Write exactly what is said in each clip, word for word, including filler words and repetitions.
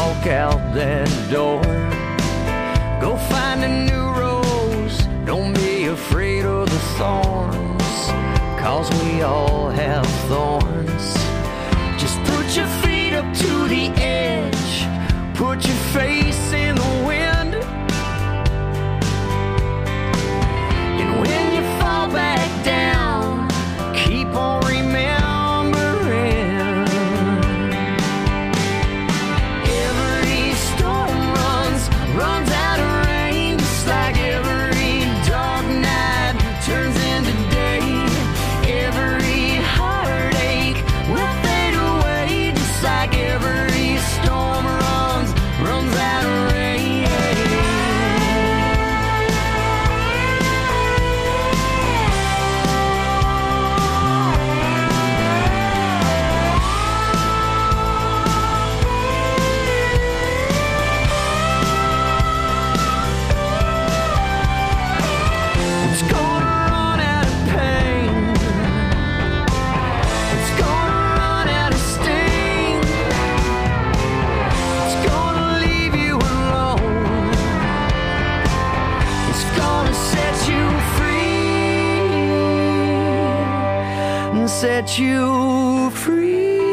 walk out that door. Go find a new rose, don't be afraid of the thorns, 'cause we all have thorns. Just put your feet up to the edge, put your face in the wind, and when you fall back down, keep on remembering. Every storm runs, runs out of rain, just like every dark night turns into day. Every heartache will fade away, just like every storm runs, runs out of rain. It's gonna run out of pain, it's gonna run out of sting, it's gonna leave you alone, it's gonna set you free, set you free.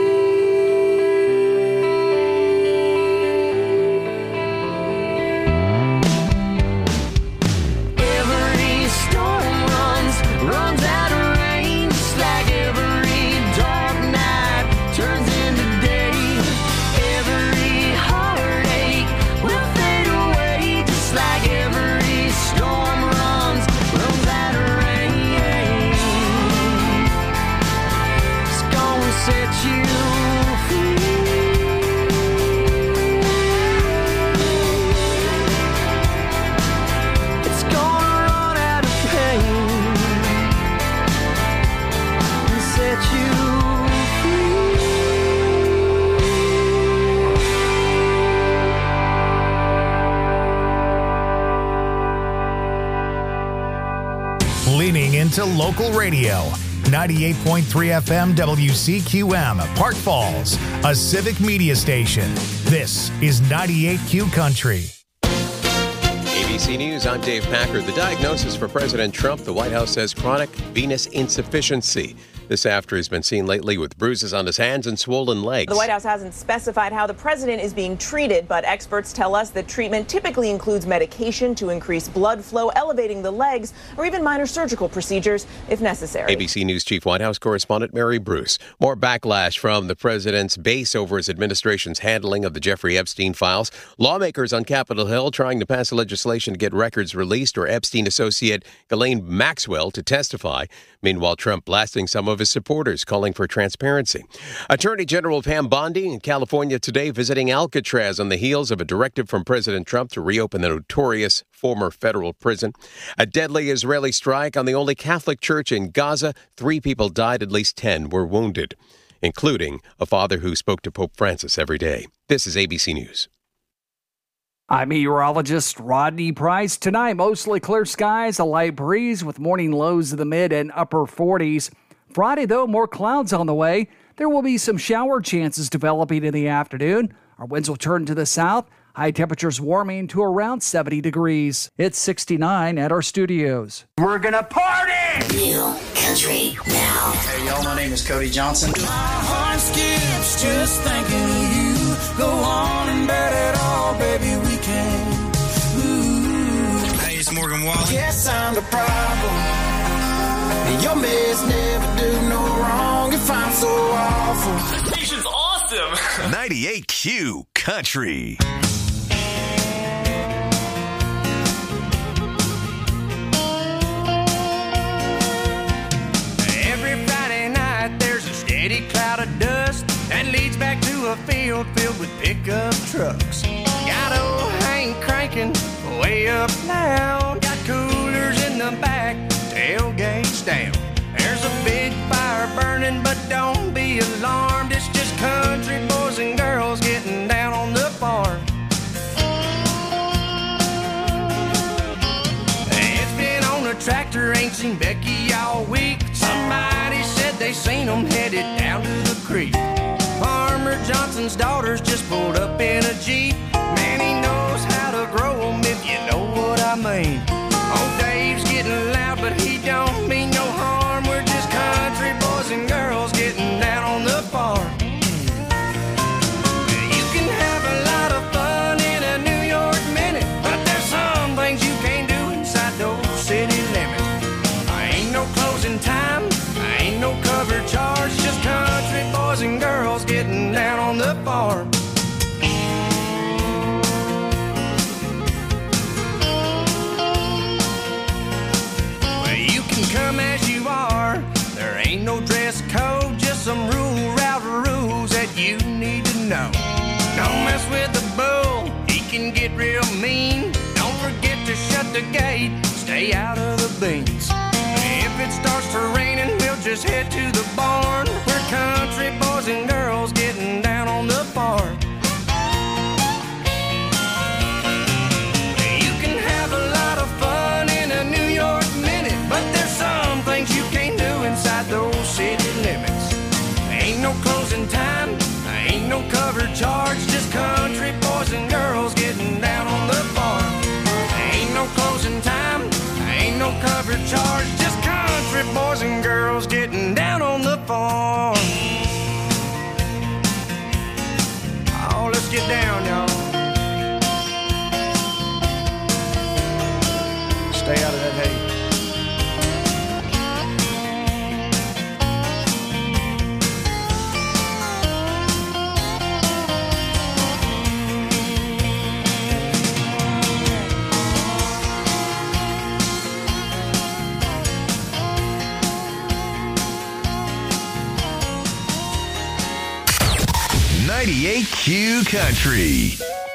Every storm runs, runs out of rain, just like every dark night turns into day. Every heartache will fade away, just like every storm runs, runs out of rain. It's gonna set you free. It's gonna run out of pain and set you free. Leaning into local radio. ninety-eight point three F M W C Q M, Park Falls, a civic media station. This is ninety-eight Q Country. A B C News, I'm Dave Packer. The diagnosis for President Trump, the White House says chronic venous insufficiency. This after has been seen lately with bruises on his hands and swollen legs. The White House hasn't specified how the president is being treated, but experts tell us that treatment typically includes medication to increase blood flow, elevating the legs, or even minor surgical procedures if necessary. A B C News Chief White House correspondent Mary Bruce. More backlash from the president's base over his administration's handling of the Jeffrey Epstein files. Lawmakers on Capitol Hill trying to pass legislation to get records released or Epstein associate Ghislaine Maxwell to testify. Meanwhile, Trump blasting some of his supporters, calling for transparency. Attorney General Pam Bondi in California today visiting Alcatraz on the heels of a directive from President Trump to reopen the notorious former federal prison. A deadly Israeli strike on the only Catholic church in Gaza. Three people died, at least ten were wounded, including a father who spoke to Pope Francis every day. This is A B C News. I'm meteorologist Rodney Price. Tonight, mostly clear skies, a light breeze with morning lows in the mid and upper forties. Friday, though, more clouds on the way. There will be some shower chances developing in the afternoon. Our winds will turn to the south. High temperatures warming to around seventy degrees. It's sixty-nine at our studios. We're gonna party! New Country Now. Hey, y'all, my name is Cody Johnson. My heart skips just thinking of you. Go on and bet it all, baby, we can. Ooh. Hey, it's Morgan Wallen. Guess I'm the problem. Your mess never do no wrong if I'm so awful. Station's awesome. ninety-eight Q Country. Every Friday night there's a steady cloud of dust that leads back to a field filled with pickup trucks. Got old Hank cranking way up loud. Got coolers in the back, tailgates down. There's a big fire burning, but don't be alarmed. It's just country boys and girls getting down on the farm. It's been on a tractor, ain't seen Becky all week. Somebody said they seen them headed down to the creek. Farmer Johnson's daughters just pulled up in a Jeep. mess with the bull, he can get real mean. Don't forget to shut the gate, stay out of the beans. If it starts to raining, we'll just head to the barn. We're country boys and girls getting down on the farm. You can have a lot of fun in a New York minute, but there's some things you can't do inside those city limits. Ain't no closing time, ain't no cover charge, just country boys and girls getting down on the farm. Ain't no closing time, ain't no cover charge, just country boys and girls getting down on the farm. Oh, let's get down, y'all. Stay out of that hay. ninety-eight Q Country.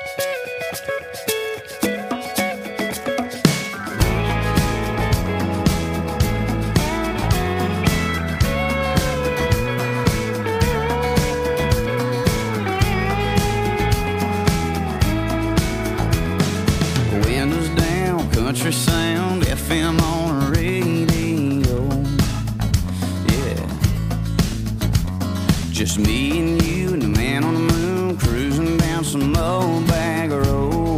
Windows down, country sound, F M on radio. Yeah, just me and you and the man on the moon cruising down some old bag road.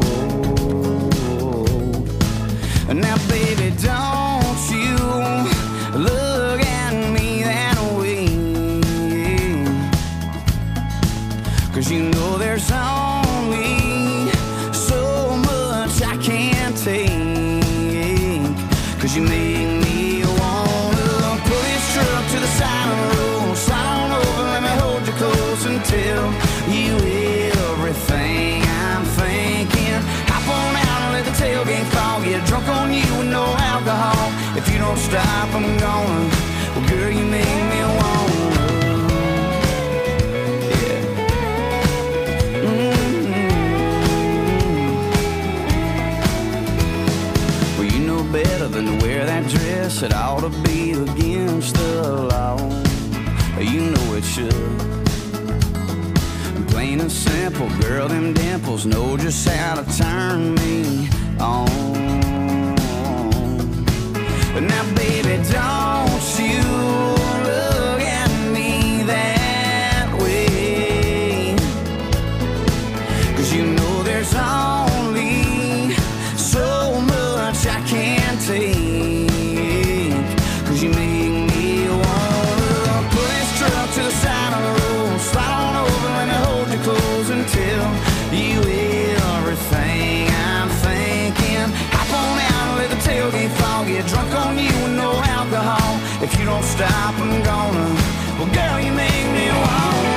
Now, baby, don't you look at me that way, 'cause you know there's only so much I can't take, 'cause you make me wanna pull this truck to the side of the road, slide on over, let me hold you close and tell you everything I'm thinking. Hop on out and let the tailgate fall, get drunk on you with no alcohol. If you don't stop, I'm gonna, well, girl, you make me wanna. Yeah. Mm-hmm. Well, you know better than to wear that dress. It ought to be against the law. You know it should. Plain and simple, girl, them dimples know just how to turn me on. But now, baby, don't you look at me that way, 'cause you know there's only so much I can't take, 'cause you make me wanna pull this truck to the side of the road, slide on over, let me hold you close and tell you everything I'm thinking. Hop on out and let the tailgate fall, get drunk on you with no alcohol. If you don't stop, I'm gonna, well, girl, you make me wanna.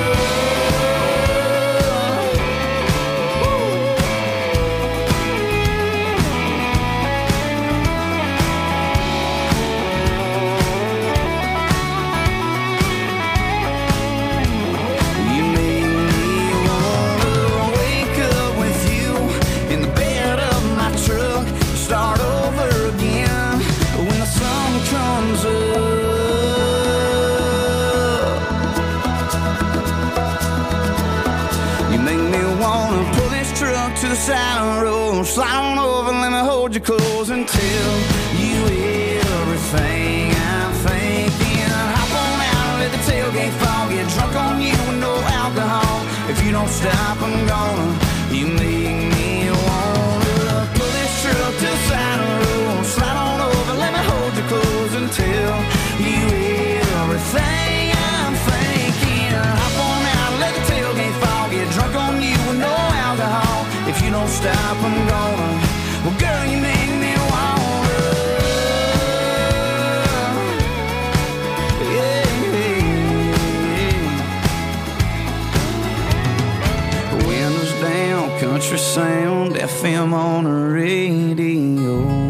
To the side of the road, slide on over, let me hold you close and tell you everything I'm thinking. Hop on out and let the tailgate fall, get drunk on you with no alcohol. If you don't stop, I'm gonna, you make me wanna pull this truck to the side of the road, slide on over, let me hold you close and tell you everything I'm thinking. Hop on out and let the tailgate fall, get drunk on you with no alcohol. If you don't stop, I'm gonna, well, girl, you make me wanna. Yeah, yeah. Windows down, country sound, F M on the radio.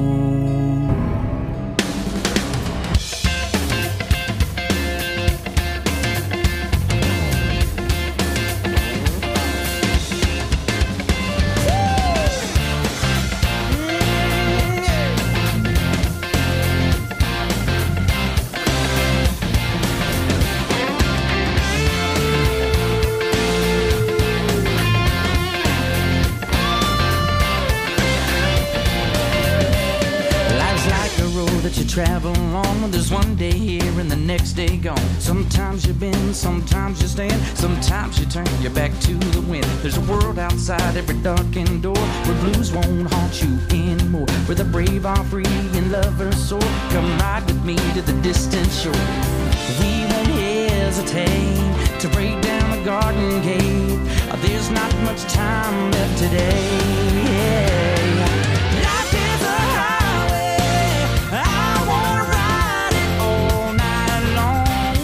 travel on. There's one day here and the next day gone. Sometimes you bend, sometimes you stand, sometimes you turn your back to the wind. There's a world outside every darkened door where blues won't haunt you anymore, where the brave are free and lovers soar. Come ride with me to the distant shore. We won't hesitate to break down the garden gate. There's not much time left today. Life is a highway, I wanna ride it all night long.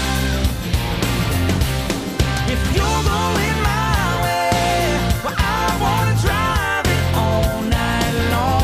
If you're going my way, well, I wanna drive it all night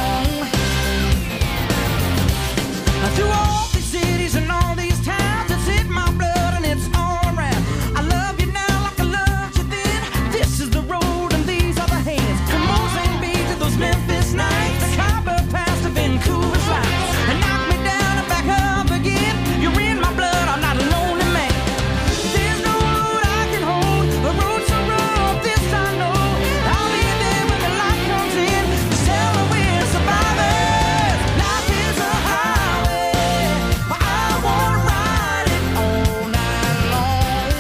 long. Through all these cities and all these towns, it's in my blood and it's all around. I love you now like I loved you then. This is the road and these are the hands. From Mozambique to those Memphis nights, the Khyber Pass to Vancouver's lights. And knock me down and back up again. You're in my blood, I'm not a lonely man. There's no road I can hold, a road so rough, this I know. I'll be there when the light comes in. Just tell me we're survivors. Life is a highway, but I wanna ride it all night long.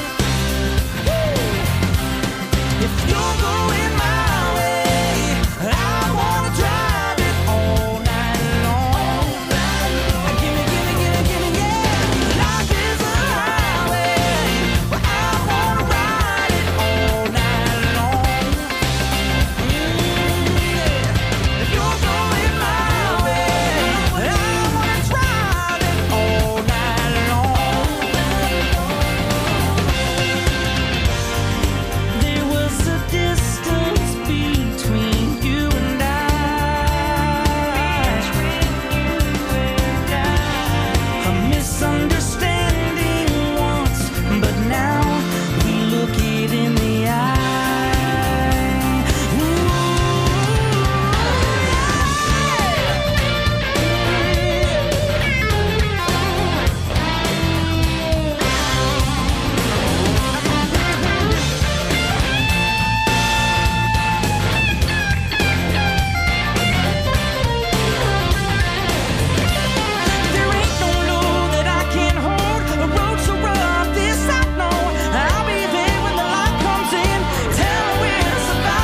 If you're going my way, I wanna drive it all night long. Gimme, gimme, gimme, gimme, yeah. Life is a highway, but I wanna ride it all night long. If you're going my way, I wanna drive it all night long. There was a distance between you and I, a misunderstanding once, but now we look it in the eye. Ooh. There ain't no load that I can't hold, a road so rough, this I know. I'll be there when the light comes in. Tell me we're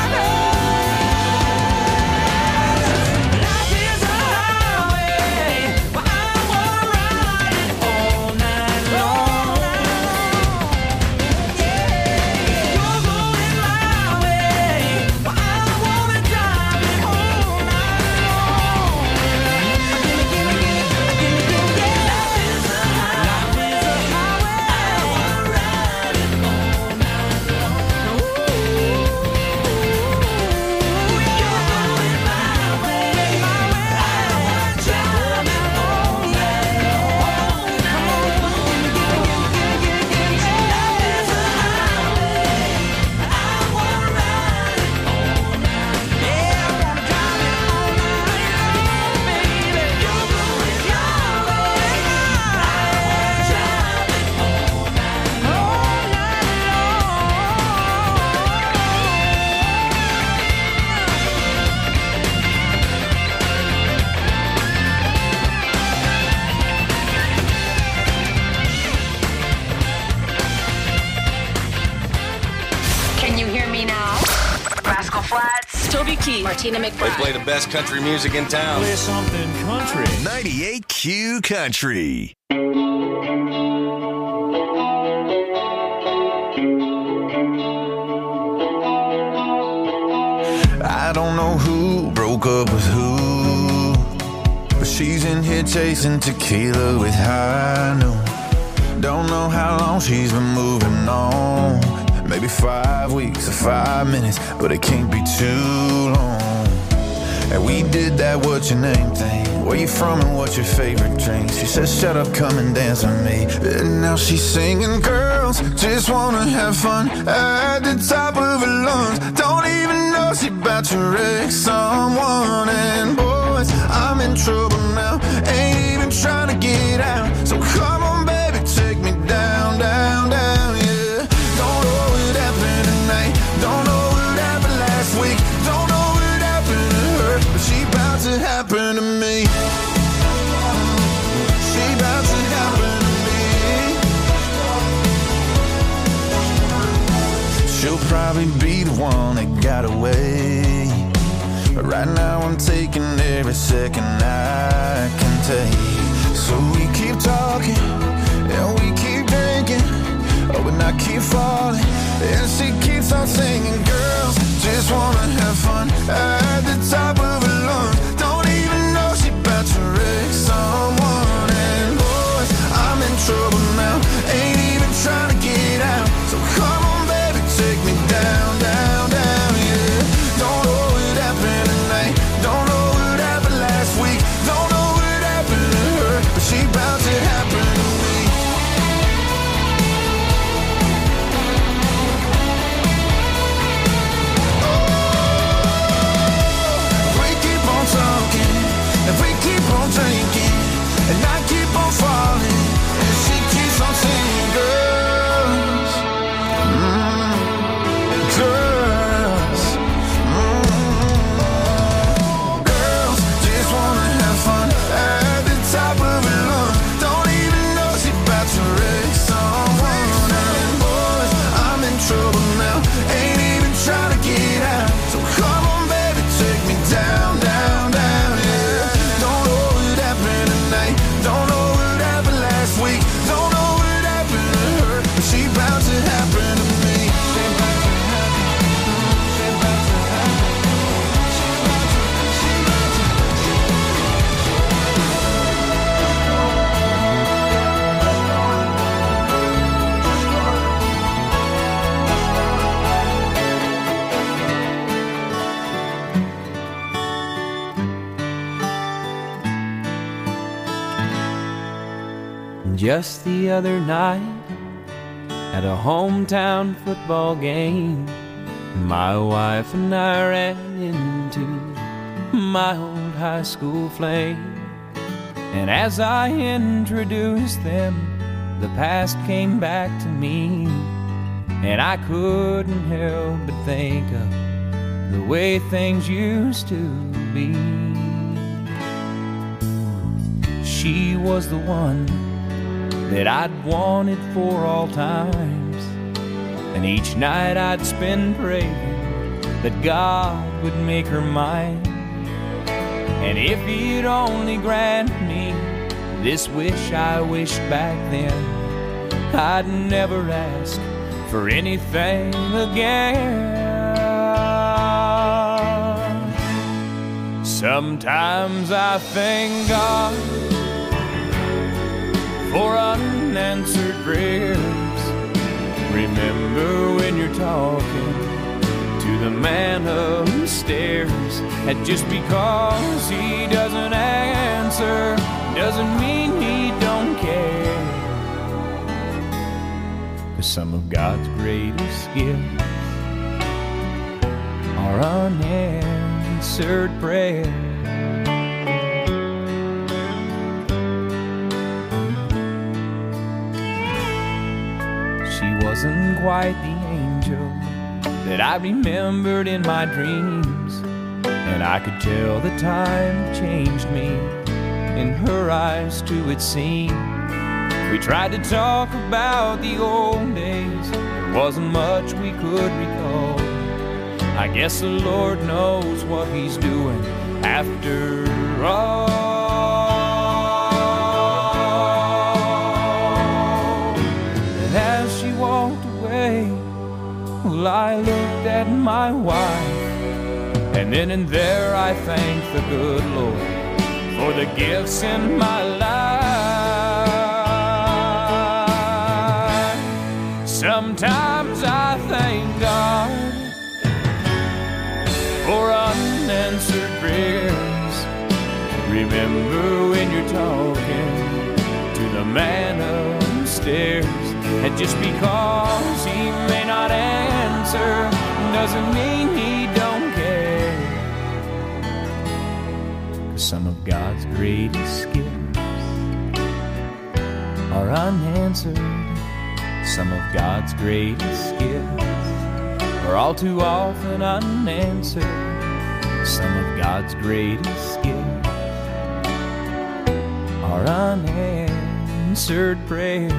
survivors. Life is a highway, but I wanna ride it all night long. Yeah, you're going my way, but I wanna drive it all night long. Gimme, gimme, gimme, gimme, gimme, yeah. Life is a highway, I wanna ride it all night long. Ooh, you're going my way, my way. I wanna drive it all night long. Come on, gimme, gimme, gimme, gimme, gimme, gimme, yeah. Life is a highway, I wanna ride it all night. Yeah, I wanna drive it all night long, baby. You're going your way, I wanna drive it all night, all night Can you hear me now? Rascal Flatts, Toby Keith, Martina They McBride. play the best country music in town. Play something country. ninety-eight Q Country. I don't know who broke up with who, but she's in here chasing tequila with high noon. Don't know how long she's been moving on. Maybe five weeks or five minutes, but it can't be too long. And we did that what's your name thing. Where you from and what's your favorite drink? She says shut up, come and dance with me. And now she's singing, girls just wanna have fun at the top of her lungs. Don't even know she about to wreck someone. And boys, I'm in trouble now, ain't even trying to get out. So come on baby, take me down, down, down, yeah. Don't know what happened tonight, don't know what happened last week, don't know what happened to her, but she about to happen to me. right away. But right now I'm taking every second I can take. So we keep talking and we keep drinking, oh, and I keep falling and she keeps on singing. Girls just wanna have fun at the top of her lungs. Don't even know she about to wreck someone. And boys, I'm in trouble now, ain't even trying to get out. So come on baby, take me down, down, down, yeah. Don't know what happened tonight, don't know what happened last week, don't know what happened to her, but she bout to happen to me. If we keep on drinking and I keep on falling and she keeps on singing, girls, mm, girls, mm, girls just wanna have fun at the top of her lungs. Don't even know she about to wreck someone. And boys, I'm in trouble now, ain't even trying to get out. So come on baby, take me down, down, down. Don't know what happened last week, don't know what happened to her, but she bout to happen to me. She bout to happen, she bout to happen, she bout to, she bout to, she Just the other night, at a hometown football game, my wife and I ran into my old high school flame. And as I introduced them, the past came back to me, and I couldn't help but think of the way things used to be. She was the one that I'd wanted for all times, and each night I'd spend praying that God would make her mine. And if he'd only grant me this wish I wished back then, I'd never ask for anything again. Sometimes I thank God for unanswered prayers. Remember when you're talking to the man upstairs, that just because he doesn't answer doesn't mean he don't care. 'Cause some of God's greatest gifts are unanswered prayers. Wasn't quite the angel that I remembered in my dreams, and I could tell the time changed me in her eyes too, it seemed. We tried to talk about the old days, there wasn't much we could recall. I guess the Lord knows what he's doing after all. Well, I looked at my wife, and then and there I thanked the good Lord for the gifts in my life. Sometimes I thank God for unanswered prayers. Remember when you're talking to the man upstairs, and just because he may not answer doesn't mean he don't care. 'Cause some of God's greatest gifts are unanswered. Some of God's greatest gifts are all too often unanswered. Some of God's greatest gifts are unanswered prayers.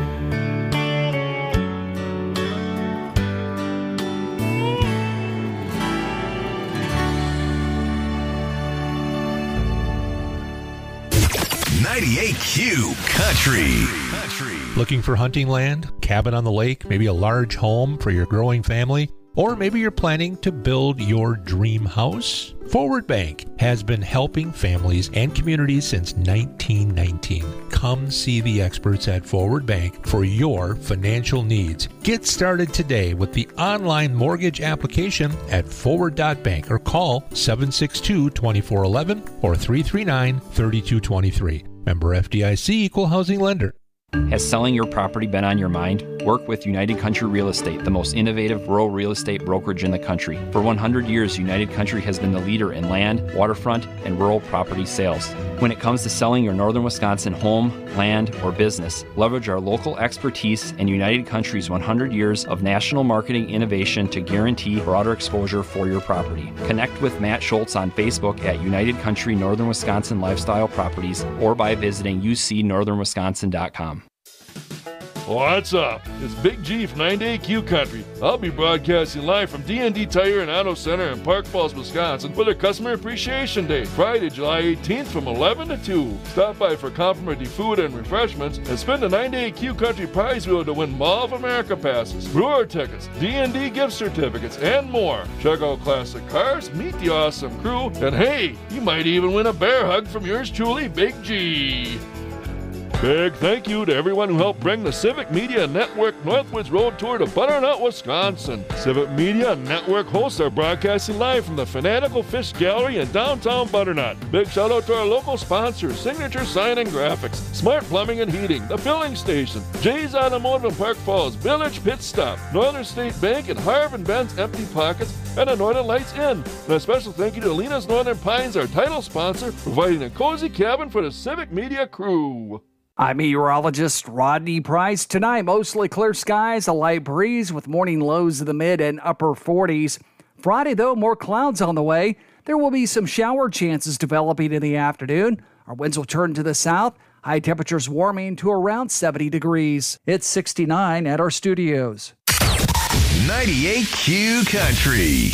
ninety-eight Q Country. Looking for hunting land, cabin on the lake, maybe a large home for your growing family? Or maybe you're planning to build your dream house? Forward Bank has been helping families and communities since nineteen nineteen. Come see the experts at Forward Bank for your financial needs. Get started today with the online mortgage application at forward dot bank or call seven six two, two four one one or three three nine, three two two three. Member F D I C, Equal Housing Lender. Has selling your property been on your mind? Work with United Country Real Estate, the most innovative rural real estate brokerage in the country. For one hundred years, United Country has been the leader in land, waterfront, and rural property sales. When it comes to selling your northern Wisconsin home, land, or business, leverage our local expertise and United Country's one hundred years of national marketing innovation to guarantee broader exposure for your property. Connect with Matt Schultz on Facebook at United Country Northern Wisconsin Lifestyle Properties or by visiting u c northern wisconsin dot com. What's up? It's Big G from ninety-eight Q Country. I'll be broadcasting live from D and D Tire and Auto Center in Park Falls, Wisconsin for their Customer Appreciation Day, Friday, July eighteenth from eleven to two. Stop by for complimentary food and refreshments and spin the ninety-eight Q Country prize wheel to win Mall of America passes, brewer tickets, D and D gift certificates, and more. Check out classic cars, meet the awesome crew, and hey, you might even win a bear hug from yours truly, Big G. Big thank you to everyone who helped bring the Civic Media Network Northwoods Road Tour to Butternut, Wisconsin. Civic Media Network hosts are broadcasting live from the Fanatical Fish Gallery in downtown Butternut. Big shout out to our local sponsors, Signature Sign and Graphics, Smart Plumbing and Heating, The Filling Station, Jay's Automotive in Park Falls, Village Pit Stop, Northern State Bank, and Harv and Ben's Empty Pockets, and the Northern Lights Inn. And a special thank you to Lena's Northern Pines, our title sponsor, providing a cozy cabin for the Civic Media crew. I'm meteorologist Rodney Price. Tonight, mostly clear skies, a light breeze with morning lows in the mid and upper forties. Friday, though, more clouds on the way. There will be some shower chances developing in the afternoon. Our winds will turn to the south. High temperatures warming to around seventy degrees. It's sixty-nine at our studios. ninety-eight Q Country.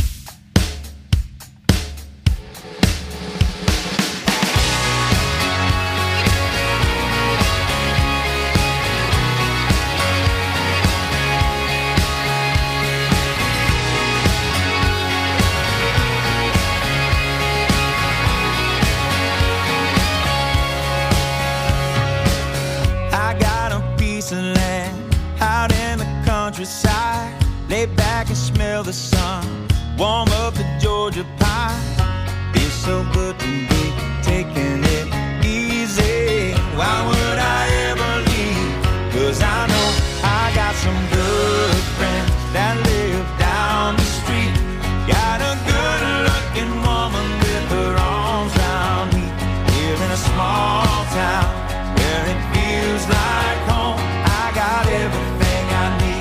Countryside, lay back and smell the sun, warm up the Georgia pie. Feels so good to be taking it easy. Why would I ever leave? Cause I know I got some good friends that live down the street. Got a good looking woman with her arms around me. Here in a small town where it feels like home. I got everything I need.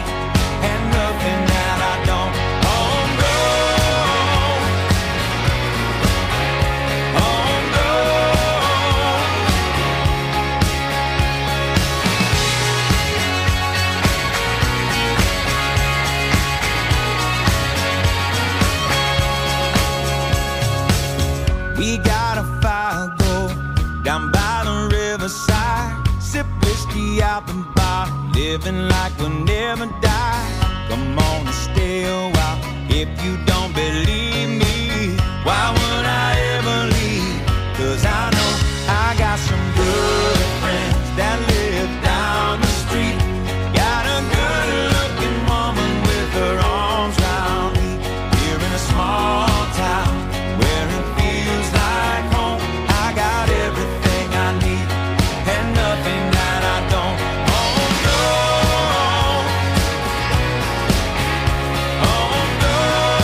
We got a fire go down by the riverside, sip whiskey out the bar, living like we'll never die. Come on and stay a while if you don't believe me. Why would I ever leave? Cause I know I got some good friends that live down the street. Got a good looking woman with her arms around me. Here in a small town where it feels like home. I got everything I need and nothing that I don't. Oh no, oh no,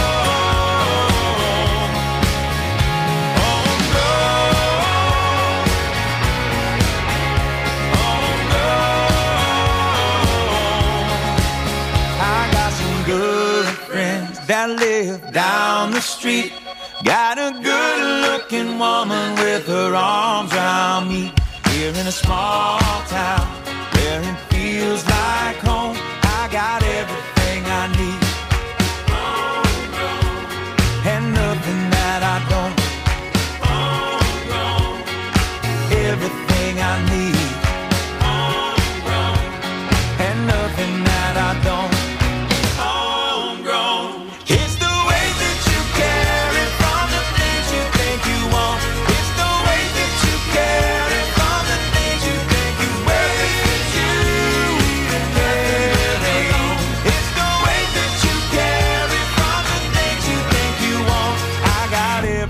oh no, oh no. I got some good friends that live down the street. Got a good-looking woman with her arms around me. Here in a small town where it feels like home. I got everything I need and nothing that I don't. Everything I need.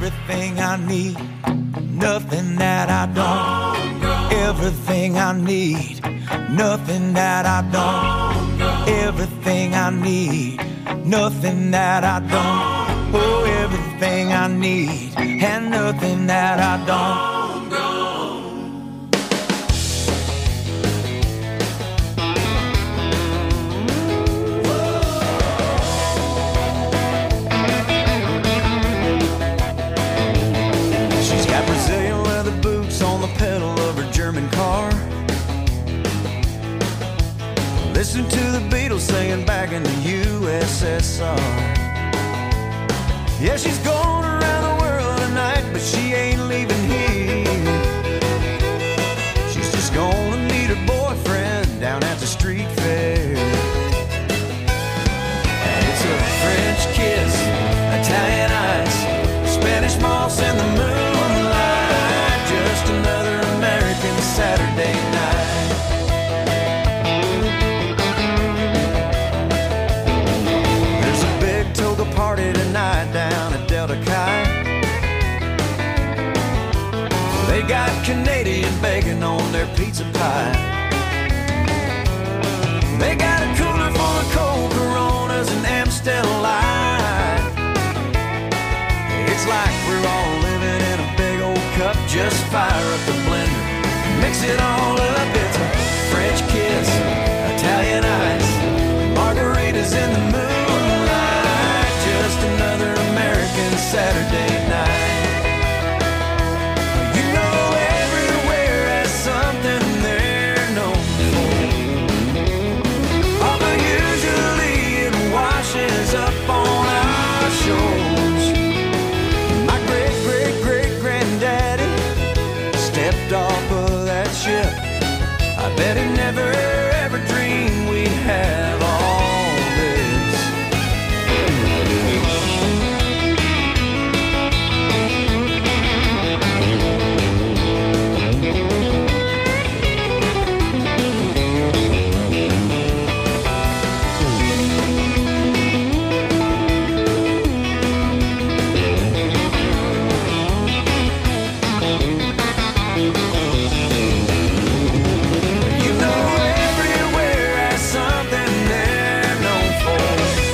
everything I need, nothing that I don't. Everything I need, nothing that I don't. Everything I need, nothing that I don't. Oh, everything I need, and nothing that I don't. Brazilian leather boots on the pedal of her German car. Listen to the Beatles singing back in the U S S R. Yeah, she's going around the world tonight, but she ain't leaving here. She's just gonna meet her boyfriend down at the street fair. And it's a French kiss, Italian ice, Spanish moss and the moonlight, just another American Saturday night. There's a big toga party tonight down at Delta Chi. They got Canadian bacon on their pizza pie. They got a cooler full of cold Coronas and Amstel Light. It's like we're all living in a big old cup. Just fire up the blender, mix it all up. It's a French kiss, Italian ice, margaritas in the moonlight, just another American Saturday night. You know everywhere has something they're known for, oh, but usually it washes up on our shores. My great, great, great granddaddy stepped off of that ship. I bet he never ever dreamed we'd have all this. You know everywhere has something they're known for,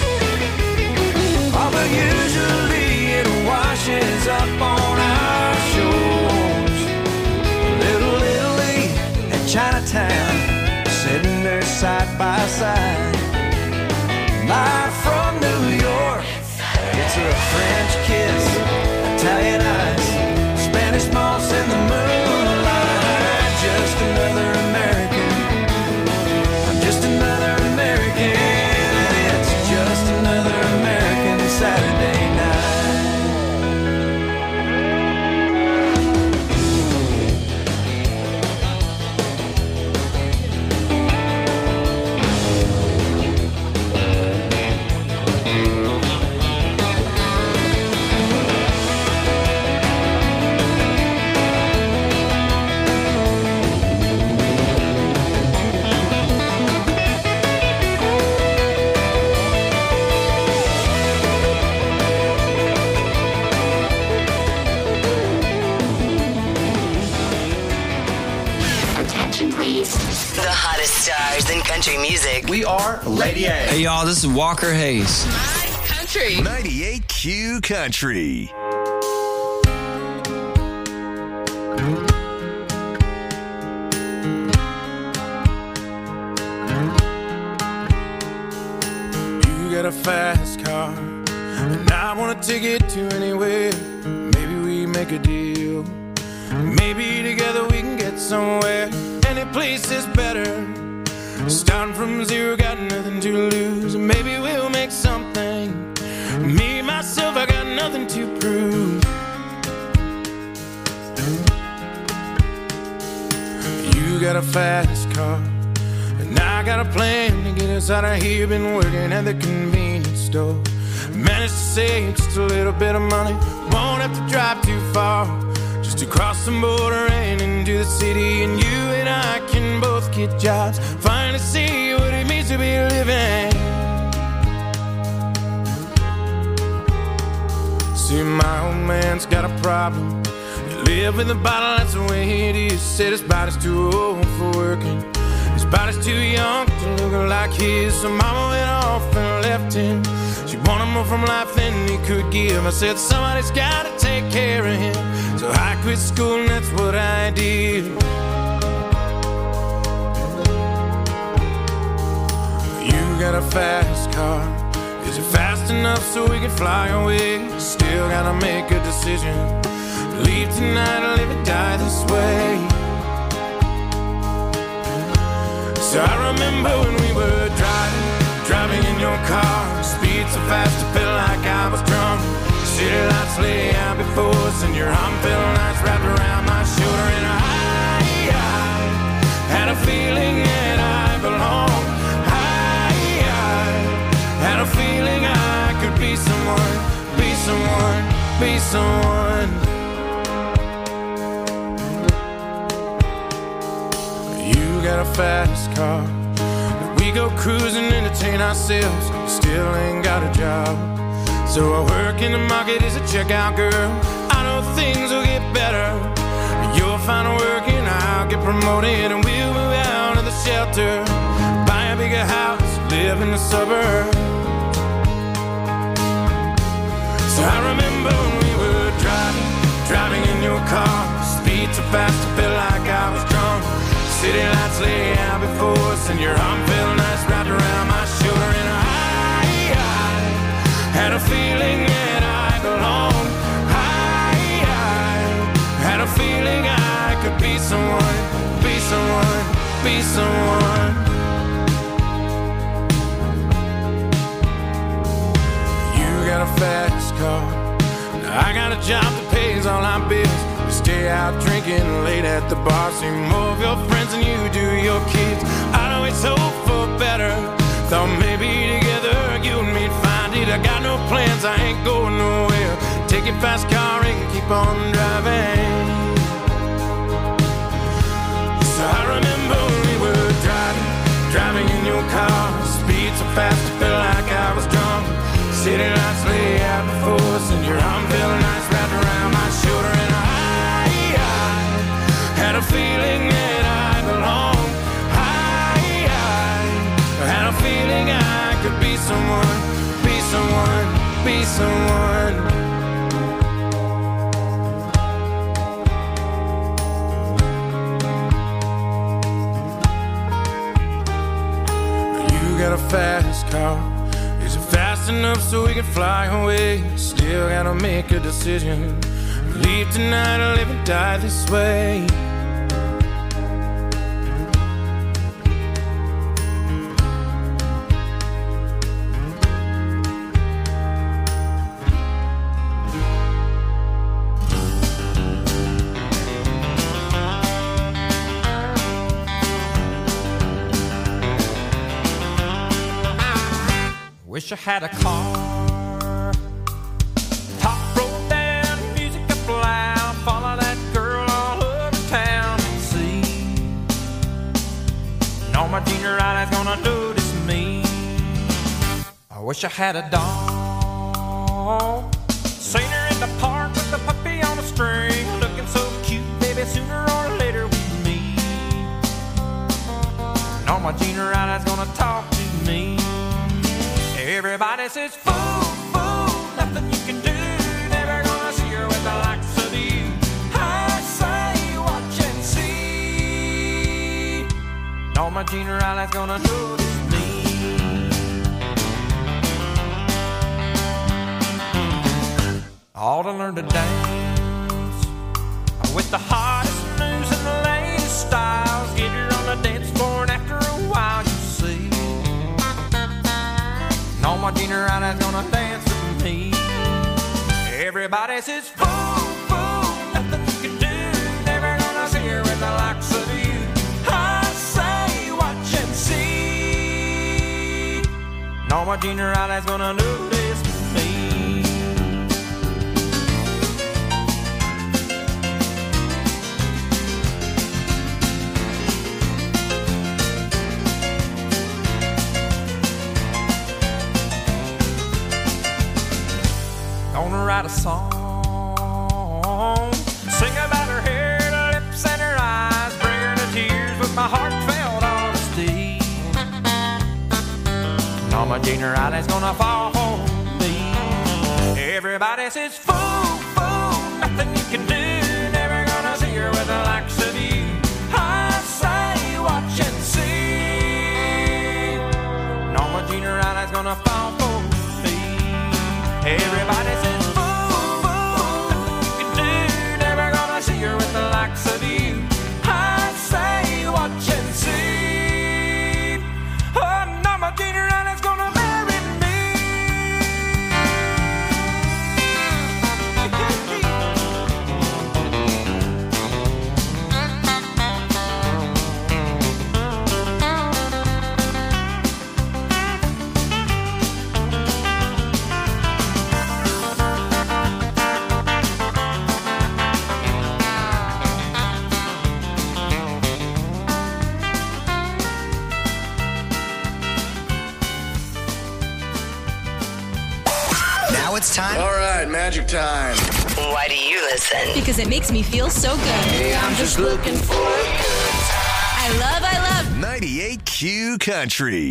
oh, but usually it washes up on our shores. Little Italy and Chinatown, sitting there side by side. Live from New York, it's a French kiss, Italian ice, Spanish moss in the moonlight, just another American. I'm just another American, and it's just another American Saturday Attention, please. The hottest stars in country music. We are Lady A. Hey, y'all, this is Walker Hayes. Country. ninety-eight Q Country. You got a fast car, and I want to take it to anywhere. Maybe we make a deal. Maybe together we can get somewhere. Any place is better. Starting from zero, got nothing to lose. Maybe we'll make something. Me, myself, I got nothing to prove. You got a fast car, and I got a plan to get us out of here. Been working at the convenience store. Managed to save just a little bit of money. Won't have to drive too far, just to cross the border and into the city. And you and I can both get jobs, finally see what it means to be living. See, my old man's got a problem. He live with a bottle, that's the way it is. Said his body's too old for working. His body's too young to look like his. So mama went off and left him. She wanted more from life than he could give. I said, somebody's gotta take care of him. So I quit school and that's what I did. You got a fast car. Is it fast enough so we can fly away? Still gotta make a decision. Leave tonight or live and die this way. So I remember when we were driving, driving in your car. Speed so fast it felt like I was drunk. City lights lay out before us, and your arm felt nice wrapped around my shoulder. And I, I had a feeling that I belonged. I, I had a feeling I could be someone, be someone, be someone. You got a fast car. We go cruising, entertain ourselves. Still ain't got a job. So I work in the market as a checkout girl. I know things will get better. You'll find work and I'll get promoted, and we'll move out of the shelter, buy a bigger house, live in the suburbs. So I remember when we were driving, driving in your car. Speed so fast it felt like I was drunk. City lights lay out before us, and your arm felt nice wrapped around my shoulder. And I, I had a feeling that I belonged. I, I had a feeling I could be someone, be someone, be someone. You got a fast car. I got a job that pays all our bills. We stay out drinking late at the bar. See more of your friends than you do your kids. I'd always hope for better. Thought maybe together you and me'd find it. I got no plans, I ain't going nowhere. Take your fast car and keep on driving. So I remember when we were driving, driving in your car. Speed so fast it felt like I was drunk. City lights lay out before us, and your arm felt nice wrapped around my shoulder. And I, I had a feeling that I belonged. I, I had a feeling I could be someone, be someone, be someone. You got a fast car. Is it fast enough so we can fly away? Still gotta make a decision. Leave tonight or live and die this way. Wish I had a car. Top rolled down, music up loud. Follow that girl all over town and see. No, my junior eyes gonna notice me. I wish I had a dog. Seen her in the park with a puppy on a string, looking so cute, baby, sooner or later we meet. No, my junior eyes gonna talk to me. Everybody says, fool, fool, nothing you can do. Never gonna see her with the likes of you. I say, watch and see. No, my junior eye's gonna notice me. All to learn to dance with the hottest moves and the latest styles. Get her on the dance floor, and after a while you see. No, my junior eyes gonna dance with me. Everybody says, fool, fool, nothing you can do. Never gonna see her with the likes of you. I say, watch and see. No, my junior eyes gonna notice me. Gonna write a song Norma Jean Riley's gonna fall for me. Everybody says, fool, fool, nothing you can do. Never gonna see her with the likes of you. I say, watch and see. Norma Jean Riley's gonna fall for me. Everybody says, fool, fool, nothing you can do. Never gonna see her with the likes of you. I say, watch and see. Oh, Norma Jean Riley's gonna marry me. Now it's time. All right, magic time. Why do you listen? Because it makes me feel so good. Hey, I'm just looking for a good time. I love, I love ninety-eight Q Country.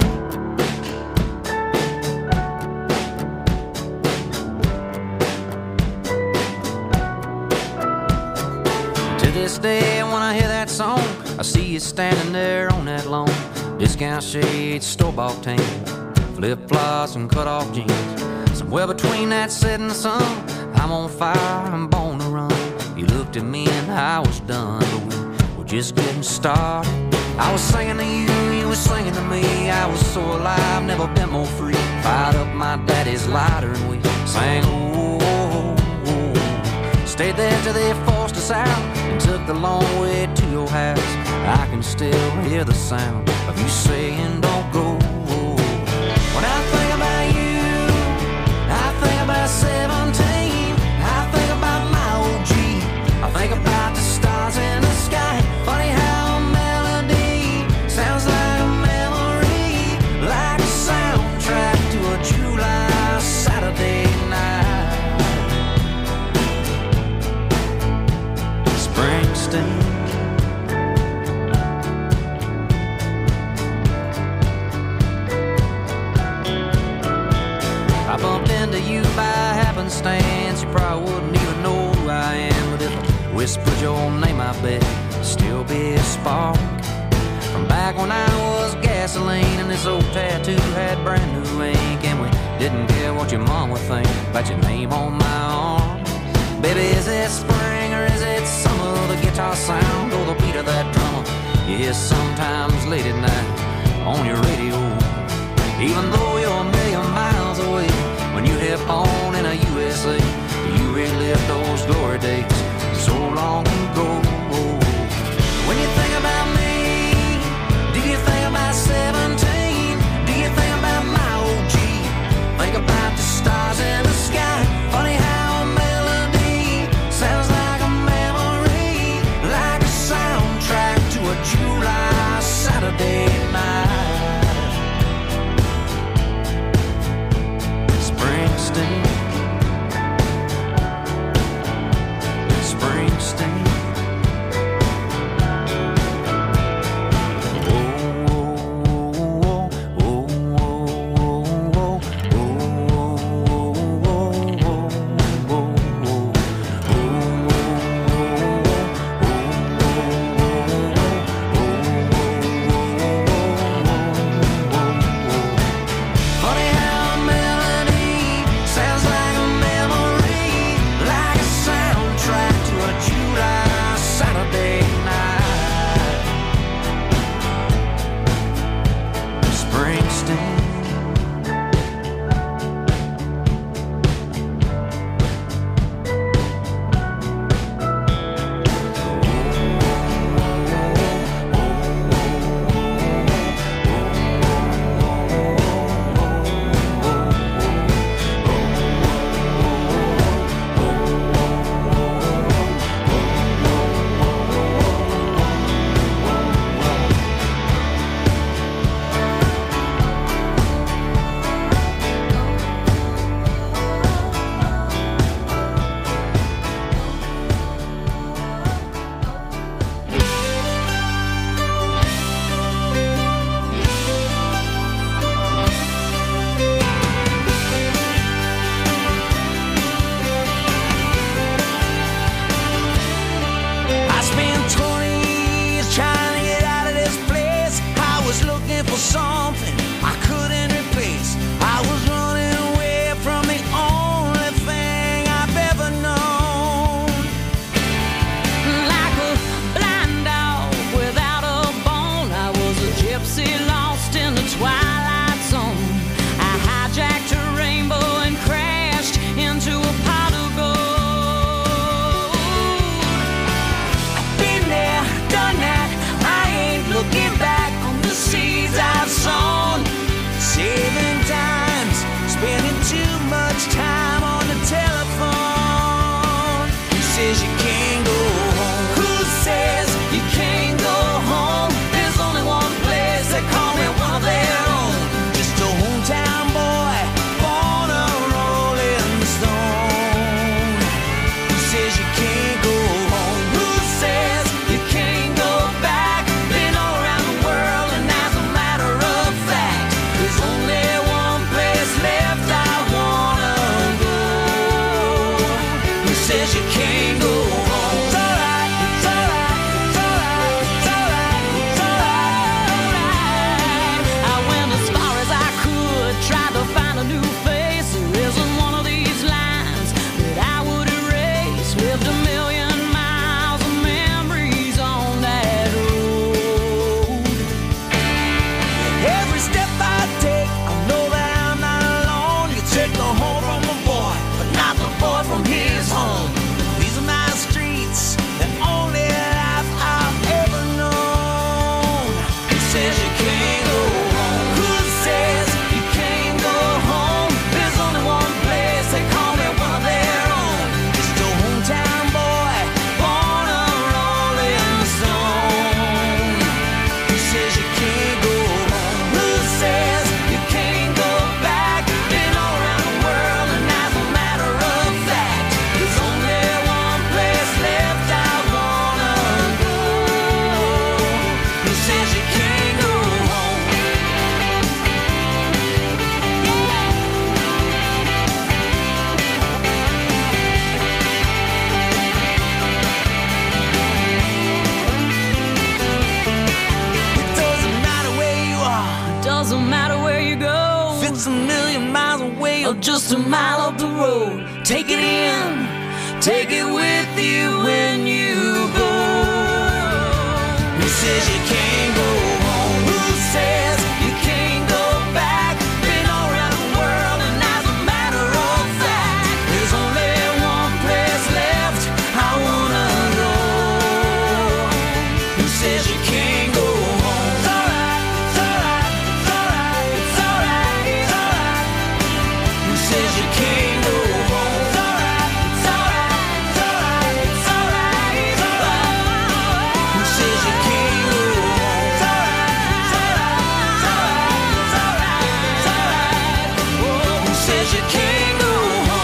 To this day, when I hear that song, I see you standing there on that lawn. Discount shades, store-bought tan, flip-flops and cut-off jeans. Somewhere between that setting sun, I'm on fire, I'm born to run. You looked at me and I was done, but we were just getting started. I was singing to you, you were singing to me. I was so alive, never been more free. Fired up my daddy's lighter and we sang, oh, oh, oh. Stayed there till they forced us out and took the long way to your house. I can still hear the sound of you saying, don't go. When I think about you, I think about seventeen. I think about my old G. I think about the stars in the sky. Funny how a melody sounds like a memory, like a soundtrack to a July Saturday night. Springsteen. I bumped into you by happenstance. You probably wouldn't even know who I am, but if I whispered your name, I bet it'd still be a spark. From back when I was gasoline and this old tattoo had brand new ink, and we didn't care what your mom would think about your name on my arm. Baby, is it spring or is it summer? The guitar sound or the beat of that drummer you hear sometimes late at night on your radio. Even though you're a million miles away, when you hit on in a U S A, you relive those glory days so long ago. When you think about me, do you think about seventeen? Do you think about my old G? Think about the stars in the sky. Funny how a melody sounds like a memory, like a soundtrack to a July Saturday night. for something I couldn't replace. I was running away from the only thing I've ever known. Like a blind dog without a bone, I was a gypsy lost in the twilight zone. I hijacked a rainbow and crashed into a pot of gold. I've been there, done that, I ain't looking back on the seeds I've sown. Saving times, spending too much time on the telephone. Who says you can't go home? Who says you can't go home? There's only one place they call me one of their own. Just a hometown boy, born a rolling stone. Who says you can't go home? Who says you can't go back? Been all around the world and as a matter of fact, there's only one place left I wanna go. Who says you can't go home? It's alright, it's alright, it's alright, it's alright, it's alright. I went as far as I could, tried to find a new face. There isn't one of these lines that I would erase. Lived a million miles of memories on that road. Every step I take, I know that I'm not alone. You take the home from the boy, but not the boy from his home. These are my streets, the only life I've ever known. Who says you can't go home? Who says you can't go home? There's only one place, they call me one of their own. Just a hometown boy, born a rolling stone. Who says you can't go home? Who says you can't go back? Been all around the world and as a matter of fact, there's only one place left I wanna go. Who says you can't go home? It doesn't matter where you are, it doesn't matter where you go. If it's a million miles away or just a mile up the road, take it in, take it with you when you go. Who says you can't go home? Who says you can't go back? Been all around the world and as a matter of fact, there's only one place left I wanna go. Who says you can't go home? It's alright, it's alright, it's alright, it's alright, it's alright. Who says you can't go home? It's alright, it's alright, it's alright, it's alright, it's alright. Who says you can't go home? It's alright, it's alright, it's alright, it's alright, it's alright. Oh, who says you can't go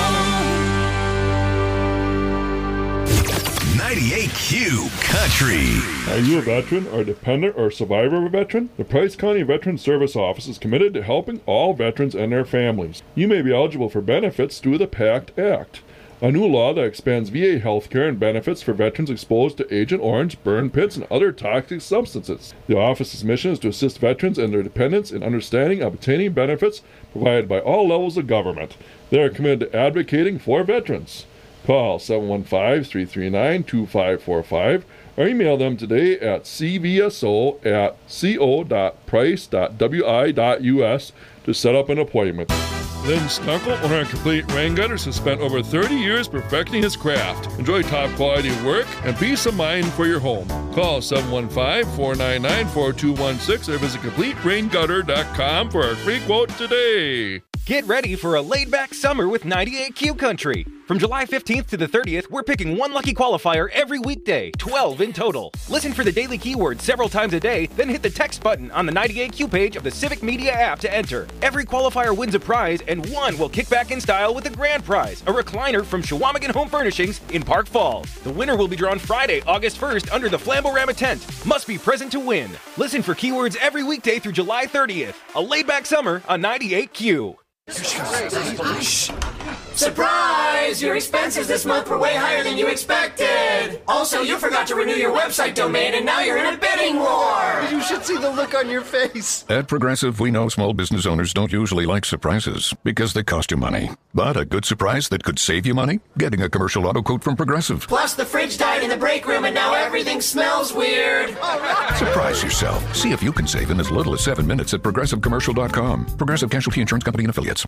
home? ninety-eight Q Country. Are you a veteran or dependent or survivor of a veteran? The Price County Veteran Service Office is committed to helping all veterans and their families. You may be eligible for benefits through the PACT Act, a new law that expands V A health care and benefits for veterans exposed to Agent Orange, burn pits, and other toxic substances. The office's mission is to assist veterans and their dependents in understanding and obtaining benefits provided by all levels of government. They are committed to advocating for veterans. Call seven one five, three three nine, two five four five or email them today at c v s o at co dot price dot w i dot u s to set up an appointment. Lynn Stunkel, owner of Complete Rain Gutters, has spent over thirty years perfecting his craft. Enjoy top quality work and peace of mind for your home. Call seven one five, four nine nine, four two one six or visit complete rain gutter dot com for a free quote today. Get ready for a laid-back summer with ninety-eight Q Country. From July fifteenth to the thirtieth, we're picking one lucky qualifier every weekday, twelve in total. Listen for the daily keyword several times a day, then hit the text button on the ninety-eight Q page of the Civic Media app to enter. Every qualifier wins a prize, and one will kick back in style with the grand prize, a recliner from Shawamigan Home Furnishings in Park Falls. The winner will be drawn Friday, August first under the Flamborama tent. Must be present to win. Listen for keywords every weekday through July thirtieth. A laid-back summer on ninety-eight Q. Surprise! Your expenses this month were way higher than you expected. Also, you forgot to renew your website domain, and now you're in a bidding war. You should see the look on your face. At Progressive, we know small business owners don't usually like surprises because they cost you money. But a good surprise that could save you money? Getting a commercial auto quote from Progressive. Plus, the fridge died in the break room, and now everything smells weird. Surprise yourself. See if you can save in as little as seven minutes at progressive commercial dot com. Progressive Casualty Insurance Company and Affiliates.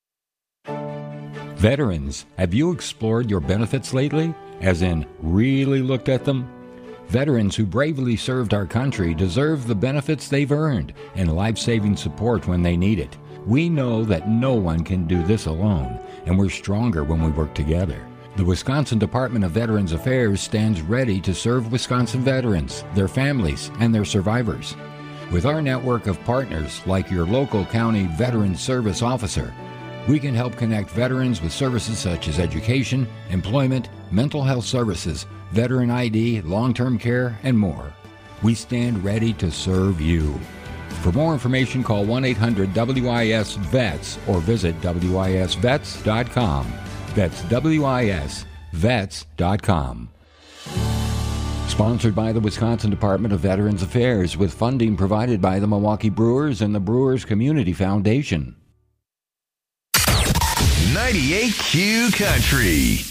Veterans, have you explored your benefits lately? As in, really looked at them? Veterans who bravely served our country deserve the benefits they've earned and life-saving support when they need it. We know that no one can do this alone, and we're stronger when we work together. The Wisconsin Department of Veterans Affairs stands ready to serve Wisconsin veterans, their families, and their survivors. With our network of partners like your local county Veterans Service Officer, we can help connect veterans with services such as education, employment, mental health services, veteran I D, long-term care, and more. We stand ready to serve you. For more information, call one eight hundred W I S vets or visit W I S vets dot com. That's W I S vets dot com. Sponsored by the Wisconsin Department of Veterans Affairs with funding provided by the Milwaukee Brewers and the Brewers Community Foundation. ninety-eight Q Country.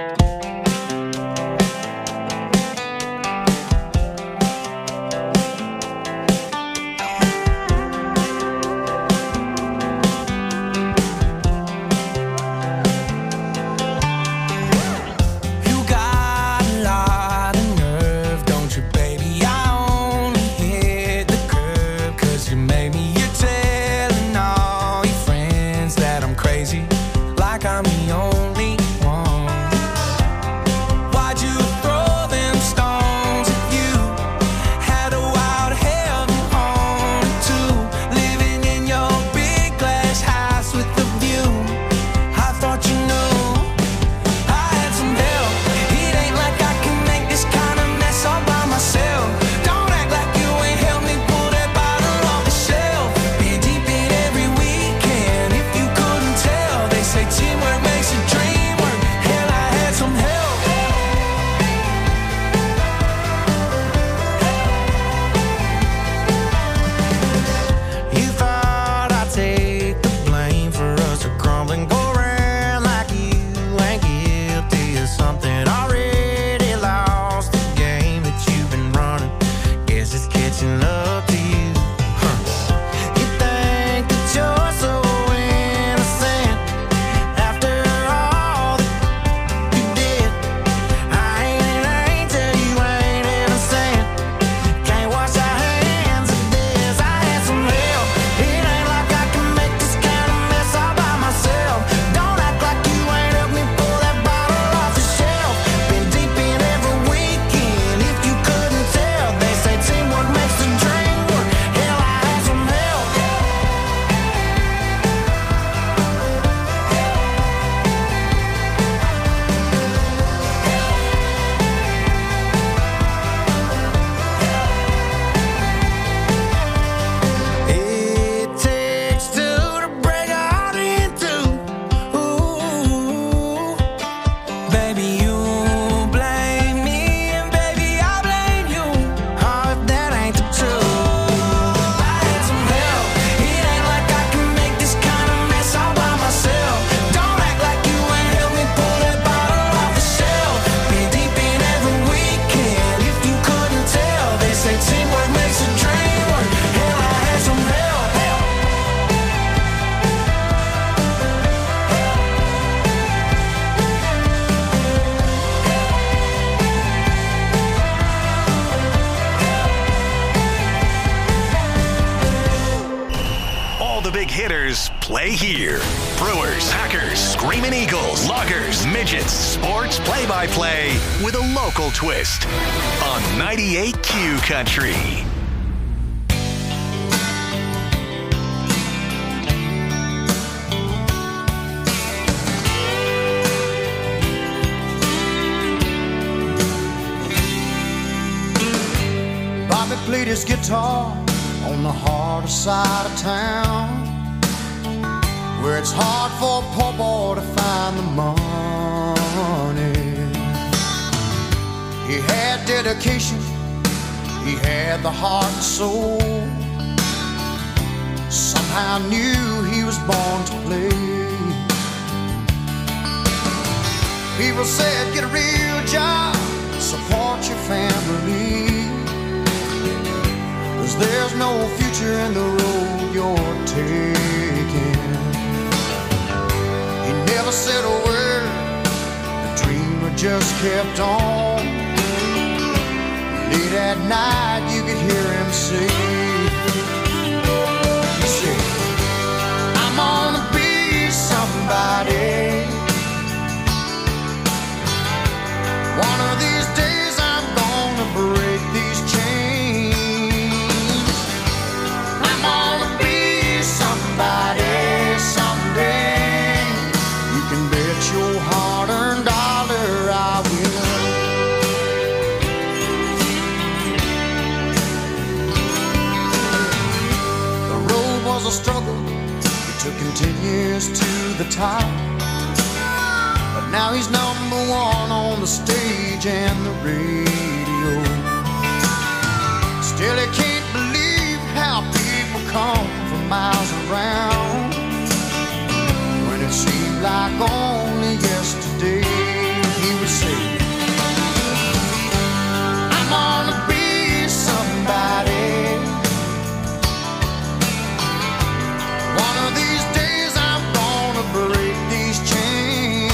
Play here. Brewers, Packers, Screamin' Eagles, Loggers, Midgets, sports play-by-play with a local twist on ninety-eight Q Country. Bobby played his guitar on the harder side of town. where it's hard for a poor boy to find the money. He had dedication, he had the heart and soul. Somehow knew he was born to play. People said, get a real job, support your family, 'cause there's no future in the road you're taking. He never said a word, the dreamer just kept on. Late at night you could hear him say, he said, I'm gonna be somebody. One of these days I'm gonna break these chains. I'm gonna be somebody someday. You can bet your hard-earned dollar I will. The road was a struggle, it took him ten years to the top. But now he's number one on the stage and the radio. Still he can't believe how people come from miles around, when it seemed like only yesterday he would say, I'm gonna be somebody. One of these days I'm gonna break these chains.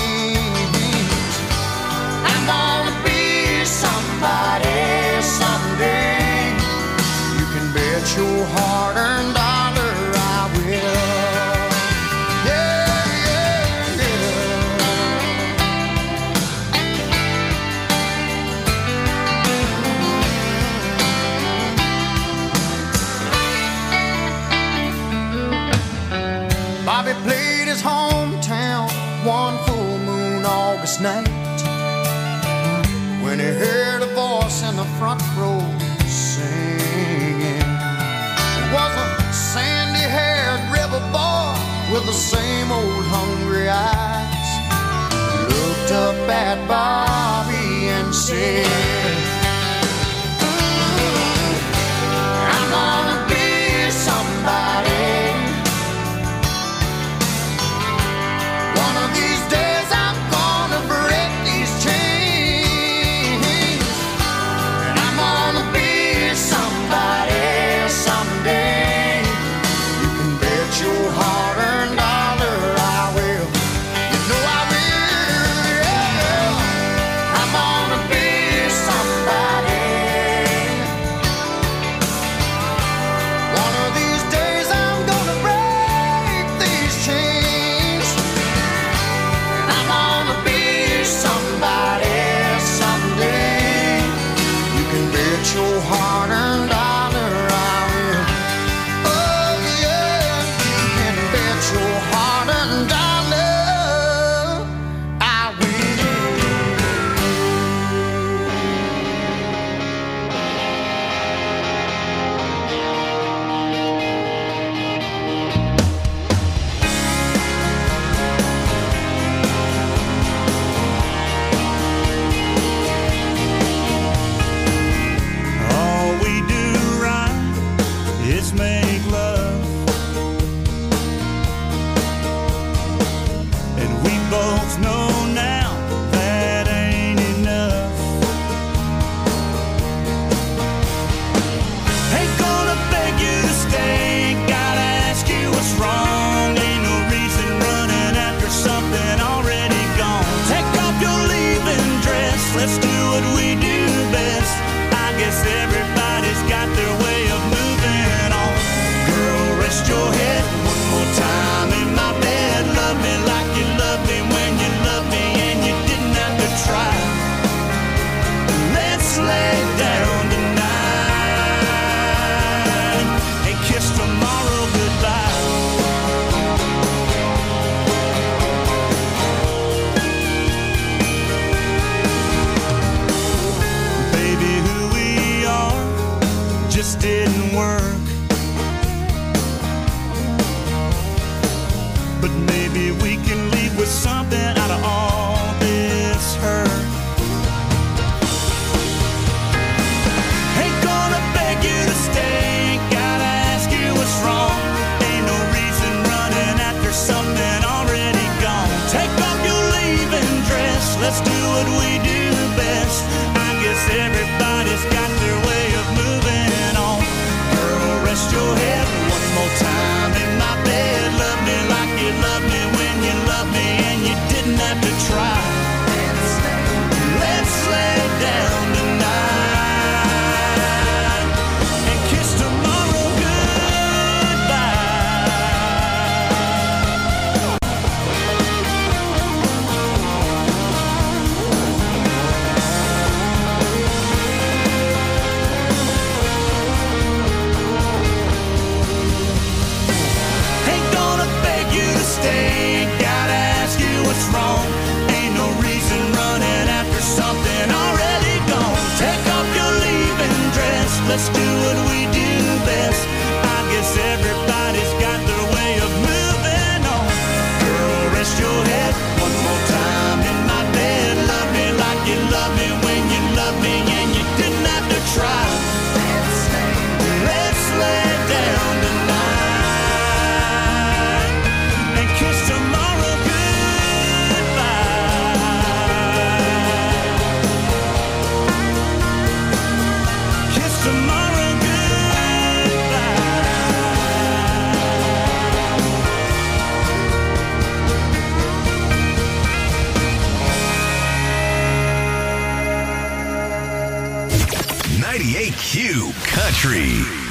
I'm gonna be somebody someday. You can bet your hard-earned dollar I will. Yeah, yeah, yeah. Bobby played his hometown one full moon August night, when he heard a voice in the front row singing. It was a sandy-haired river boy with the same old hungry eyes. He looked up at Bobby and said, I'm gonna be somebody. One of these days I'm gonna break these chains. Somebody someday. You can bet your hard-earned dollar I will. You know I will, yeah. try. Let's lay down tonight and kiss tomorrow stay. Gotta ask you what's wrong. Ain't no reason running after something already gone. Take off your leaving dress. Let's do what we do best. I guess everybody's got their way of moving on. Girl, rest your head one more time in my bed. Love me like you love me when you love me and you didn't have to try. Let's lay down tonight and kiss tomorrow goodbye. Kiss tomorrow goodbye. ninety-eight Q Country.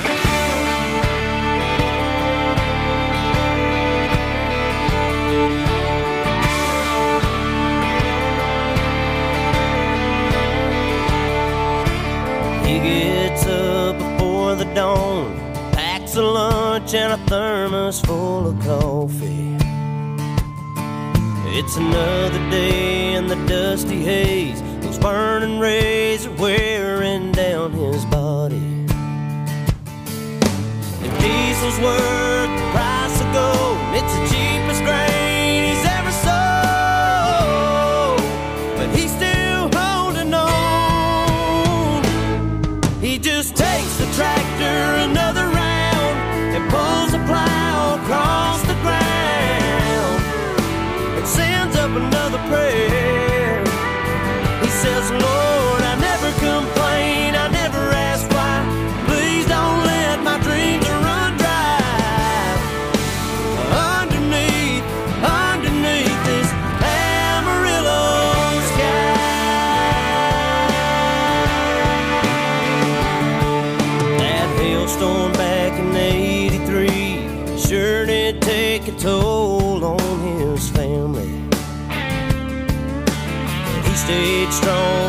He gets up before the dawn, packs a lunch and a thermos full of coffee. It's another day in the dusty haze. Those burning rays are wearing down his body. If diesel's worth the price of gold, it's the cheapest grain he's ever sold. But he's still holding on. He just takes the tractor another round and pulls the plow across the ground and sends up another prayer. He says, Lord, I never complain, I never ask why. Please don't let my dreams run dry. Underneath, underneath this Amarillo sky. That hailstorm back in eighty-three sure did take a toll on his family. He stayed strong